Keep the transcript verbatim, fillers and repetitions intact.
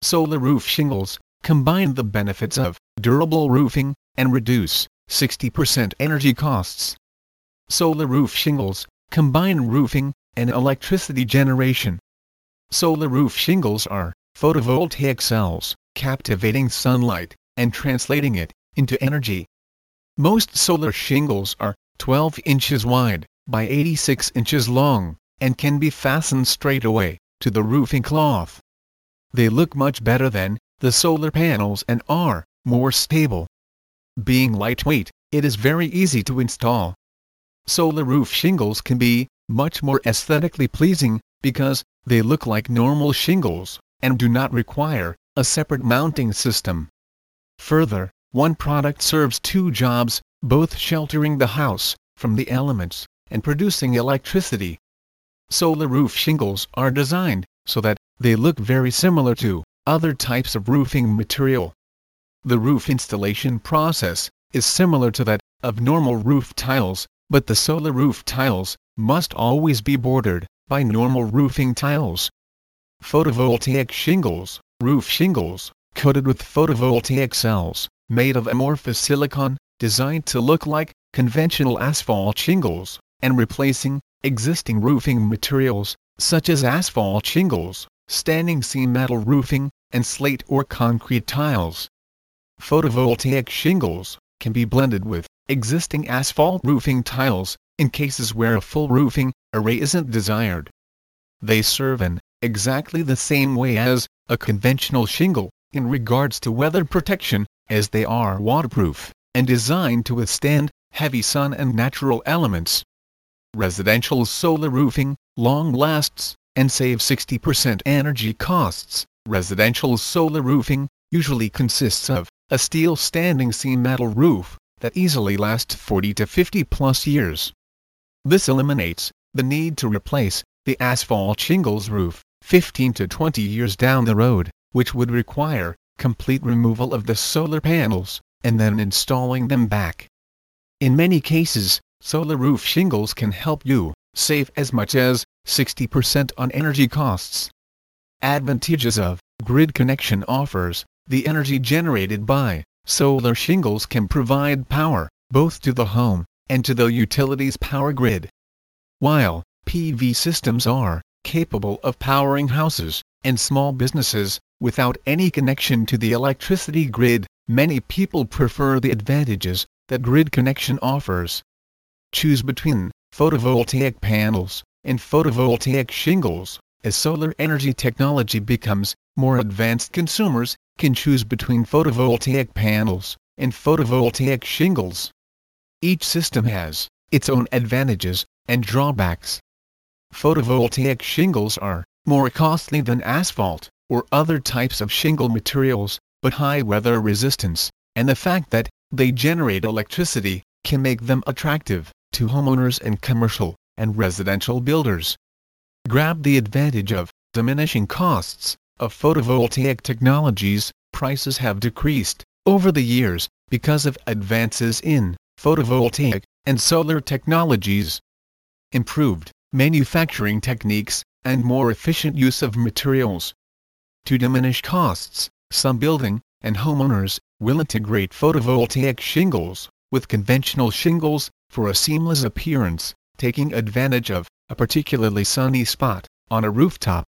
Solar roof shingles combine the benefits of durable roofing and reduce sixty percent energy costs. Solar roof shingles combine roofing and electricity generation. Solar roof shingles are photovoltaic cells, captivating sunlight and translating it into energy. Most solar shingles are twelve inches wide by eighty-six inches long and can be fastened straight away to the roofing cloth. They look much better than the solar panels and are more stable. Being lightweight, it is very easy to install. Solar roof shingles can be much more aesthetically pleasing because they look like normal shingles and do not require a separate mounting system. Further, one product serves two jobs, both sheltering the house from the elements and producing electricity. Solar roof shingles are designed so that they look very similar to other types of roofing material. The roof installation process is similar to that of normal roof tiles, but the solar roof tiles must always be bordered by normal roofing tiles. Photovoltaic shingles, roof shingles, coated with photovoltaic cells, made of amorphous silicon, designed to look like conventional asphalt shingles, and replacing existing roofing materials, such as asphalt shingles, standing seam metal roofing, and slate or concrete tiles. Photovoltaic shingles can be blended with existing asphalt roofing tiles in cases where a full roofing array isn't desired. They serve in exactly the same way as a conventional shingle in regards to weather protection, as they are waterproof and designed to withstand heavy sun and natural elements. Residential solar roofing long lasts and saves sixty percent energy costs. Residential solar roofing usually consists of a steel standing seam metal roof that easily lasts forty to fifty plus years. This eliminates the need to replace the asphalt shingles roof fifteen to twenty years down the road, which would require complete removal of the solar panels and then installing them back. In many cases, solar roof shingles can help you save as much as sixty percent on energy costs. Advantages of grid connection offers: the energy generated by solar shingles can provide power both to the home and to the utilities power grid. While P V systems are capable of powering houses and small businesses without any connection to the electricity grid, many people prefer the advantages that grid connection offers. Choose between photovoltaic panels and photovoltaic shingles. As solar energy technology becomes more advanced, consumers can choose between photovoltaic panels and photovoltaic shingles. Each system has its own advantages and drawbacks. Photovoltaic shingles are more costly than asphalt or other types of shingle materials, but high weather resistance, and the fact that they generate electricity can make them attractive to homeowners and commercial and residential builders. Grab the advantage of diminishing costs of photovoltaic technologies. Prices have decreased over the years because of advances in photovoltaic and solar technologies. Improved manufacturing techniques and more efficient use of materials. To diminish costs, some building and homeowners will integrate photovoltaic shingles with conventional shingles for a seamless appearance, taking advantage of a particularly sunny spot on a rooftop.